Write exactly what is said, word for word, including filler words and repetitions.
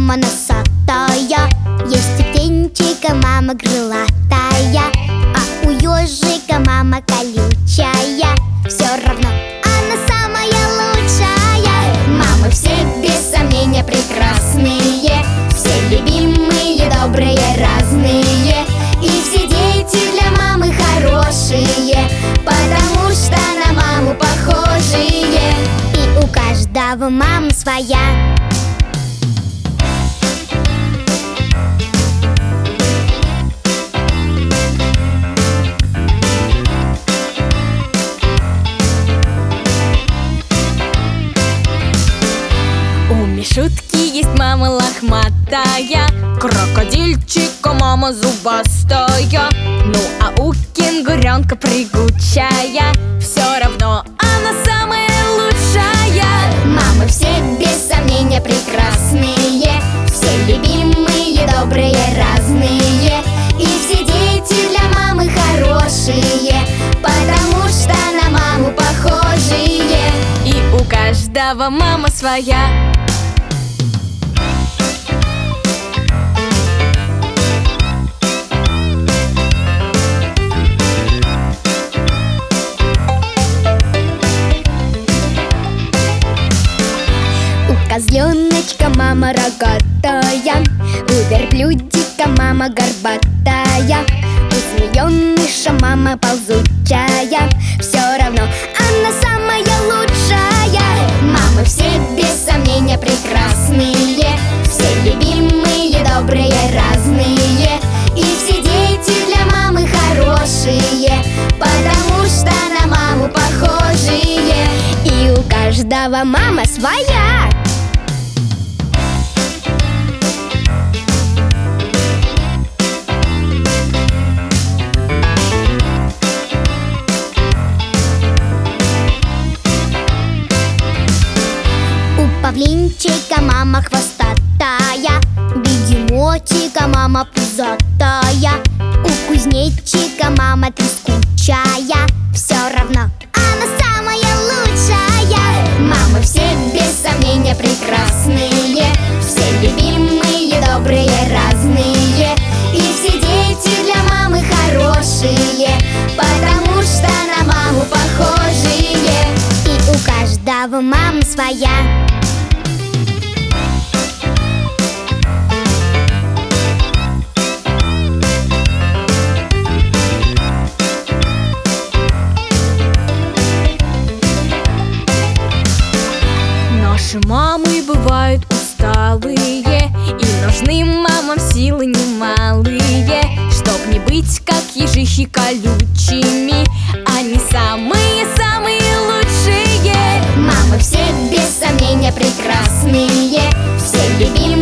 мама носатая, есть у птенчика мама крылатая, а у ежика мама колючая. Все равно она самая лучшая. Мамы все без сомнения прекрасные, все любимые, добрые, разные. И все дети для мамы хорошие, потому что на маму похожие. И у каждого мама своя. У Мишутки есть мама лохматая, крокодильчика мама зубастая. Ну а у кенгуренка прыгучая, все равно она самая лучшая. Мамы все без сомнения прекрасные, все любимые, добрые, разные. И все дети для мамы хорошие, потому что на маму похожие. И у каждого мама своя. У козленочка мама рогатая, у верблюдика мама горбатая, у змееныша мама ползучая. Все равно она самая лучшая. Мамы все без сомнения прекрасные, все любимые, добрые, разные. И все дети для мамы хорошие, потому что на маму похожие. И у каждого мама своя. У павлинчика мама хвостатая, бегемотика мама пузатая, у кузнечика мама трескучая. Все равно она самая лучшая. Мамы все без сомнения прекрасные, все любимые, добрые, разные. И все дети для мамы хорошие, потому что на маму похожие. И у каждого мама своя. Наши мамы бывают усталые, и нужны мамам силы немалые, чтоб не быть как ежихи колючими. Они самые-самые лучшие. Мамы все без сомнения прекрасные, все любимые,